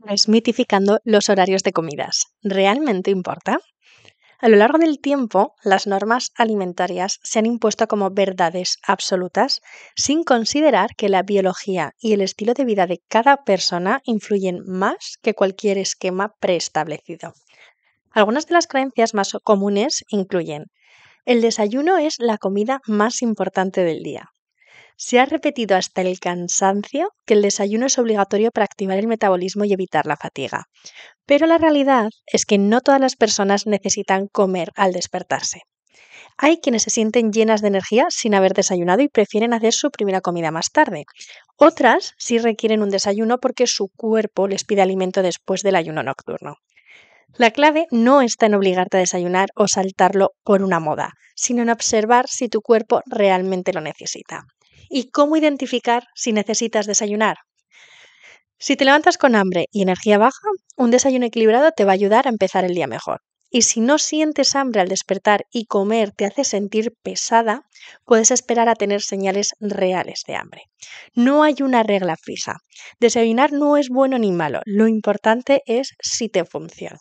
Desmitificando los horarios de comidas. ¿Realmente importa? A lo largo del tiempo, las normas alimentarias se han impuesto como verdades absolutas sin considerar que la biología y el estilo de vida de cada persona influyen más que cualquier esquema preestablecido. Algunas de las creencias más comunes incluyen: el desayuno es la comida más importante del día. Se ha repetido hasta el cansancio que el desayuno es obligatorio para activar el metabolismo y evitar la fatiga. Pero la realidad es que no todas las personas necesitan comer al despertarse. Hay quienes se sienten llenas de energía sin haber desayunado y prefieren hacer su primera comida más tarde. Otras sí requieren un desayuno porque su cuerpo les pide alimento después del ayuno nocturno. La clave no está en obligarte a desayunar o saltarlo por una moda, sino en observar si tu cuerpo realmente lo necesita. ¿Y cómo identificar si necesitas desayunar? Si te levantas con hambre y energía baja, un desayuno equilibrado te va a ayudar a empezar el día mejor. Y si no sientes hambre al despertar y comer te hace sentir pesada, puedes esperar a tener señales reales de hambre. No hay una regla fija. Desayunar no es bueno ni malo. Lo importante es si te funciona.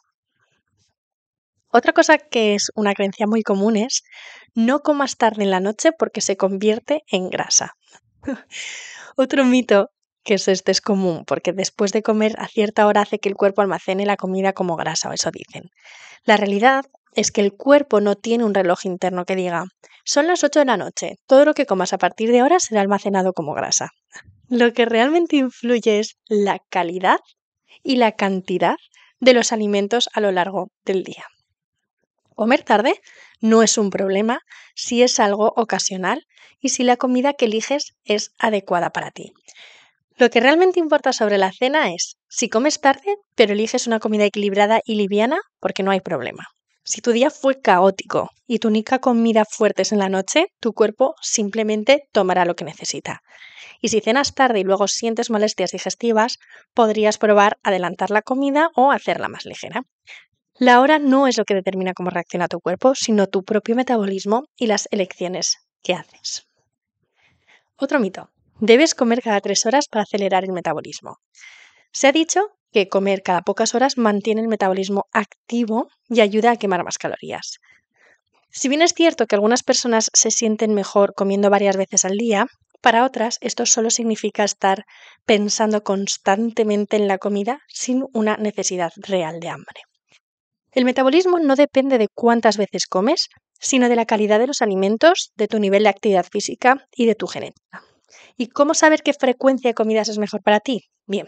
Otra cosa que es una creencia muy común es: no comas tarde en la noche porque se convierte en grasa. Otro mito que es común, porque después de comer a cierta hora hace que el cuerpo almacene la comida como grasa, o eso dicen. La realidad es que el cuerpo no tiene un reloj interno que diga: son las 8 de la noche, todo lo que comas a partir de ahora será almacenado como grasa. Lo que realmente influye es la calidad y la cantidad de los alimentos a lo largo del día. Comer tarde no es un problema si es algo ocasional y si la comida que eliges es adecuada para ti. Lo que realmente importa sobre la cena es si comes tarde, pero eliges una comida equilibrada y liviana, porque no hay problema. Si tu día fue caótico y tu única comida fuerte es en la noche, tu cuerpo simplemente tomará lo que necesita. Y si cenas tarde y luego sientes molestias digestivas, podrías probar adelantar la comida o hacerla más ligera. La hora no es lo que determina cómo reacciona tu cuerpo, sino tu propio metabolismo y las elecciones que haces. Otro mito: debes comer cada 3 horas para acelerar el metabolismo. Se ha dicho que comer cada pocas horas mantiene el metabolismo activo y ayuda a quemar más calorías. Si bien es cierto que algunas personas se sienten mejor comiendo varias veces al día, para otras esto solo significa estar pensando constantemente en la comida sin una necesidad real de hambre. El metabolismo no depende de cuántas veces comes, sino de la calidad de los alimentos, de tu nivel de actividad física y de tu genética. ¿Y cómo saber qué frecuencia de comidas es mejor para ti? Bien,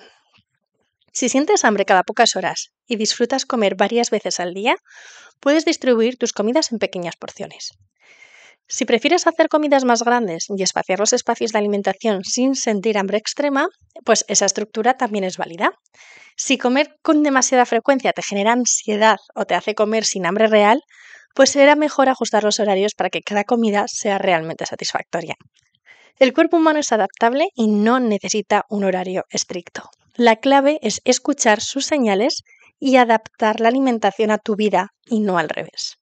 si sientes hambre cada pocas horas y disfrutas comer varias veces al día, puedes distribuir tus comidas en pequeñas porciones. Si prefieres hacer comidas más grandes y espaciar los espacios de alimentación sin sentir hambre extrema, pues esa estructura también es válida. Si comer con demasiada frecuencia te genera ansiedad o te hace comer sin hambre real, pues será mejor ajustar los horarios para que cada comida sea realmente satisfactoria. El cuerpo humano es adaptable y no necesita un horario estricto. La clave es escuchar sus señales y adaptar la alimentación a tu vida y no al revés.